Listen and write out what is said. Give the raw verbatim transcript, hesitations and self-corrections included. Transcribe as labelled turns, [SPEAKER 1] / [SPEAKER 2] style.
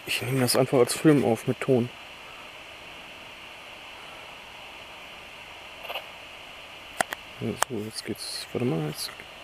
[SPEAKER 1] Ich nehme das einfach als Film auf mit Ton. So, jetzt geht's. Warte mal, jetzt